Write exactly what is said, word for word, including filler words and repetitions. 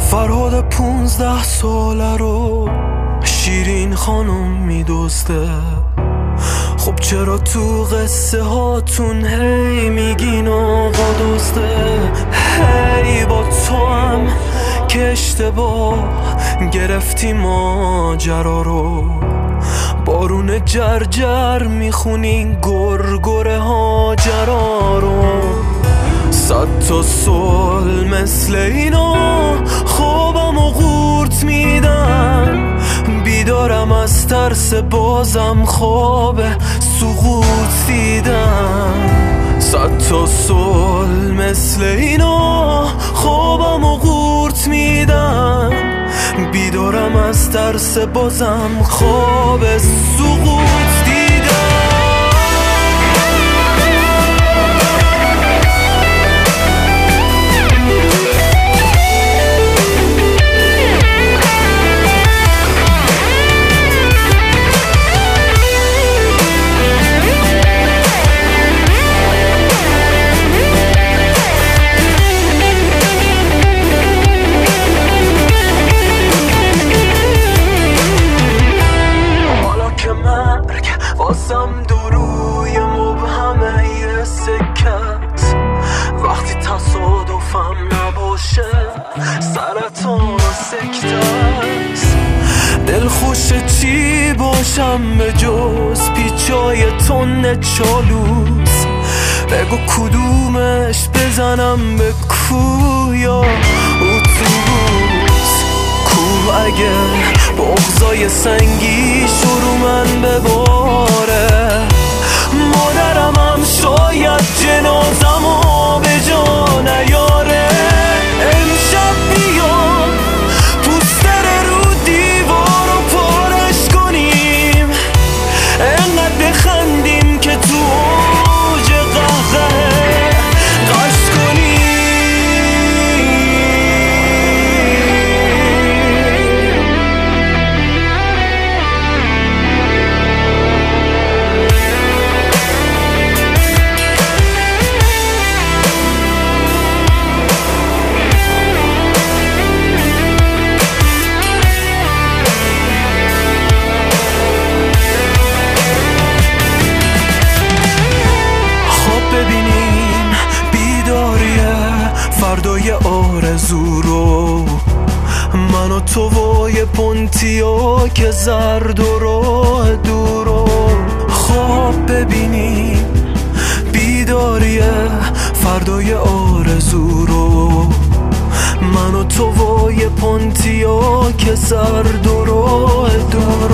فرهاد پونزده ساله رو شیرین خانم میدوسته. خب چرا تو قصه هاتون هی میگین آقا دوسته؟ هی با تو هم که اشتباه گرفتی ماجرا رو، بارون جرجر میخونین گرگره هاجرا رو. صد تا سال مثل اینا خوابم و غورت میدن، بیدارم از ترس بازم خواب سقوط دیدم. صد تا سال مثل اینا خوابم و غورت میدن، بیدارم از ترس بازم خواب سقوط دیدم. واسم دروی مبهمه یه سکت، وقتی تصادفم نباشه سرطان و سکتت. دلخوش چی باشم به جز پیچای تن چالوس؟ بگو کدومش بزنم به کوه یا اتوبوس؟ کوه اگه بغضای سنگی شروع من بباره، مادرم هم شاید جنازمو به جا نیاره. امشب بیام پوستر رو دیوار رو پارش کنیم، انقدر بخندیم که تو اوج قهقه قش کنیم. فردای آرزو رو من و تو و یه پونتیا که زرد و راه دورو خواب ببینیم. بیداریه فردای آرزو رو من و تو و یه پونتیا که زرد و راه دورو.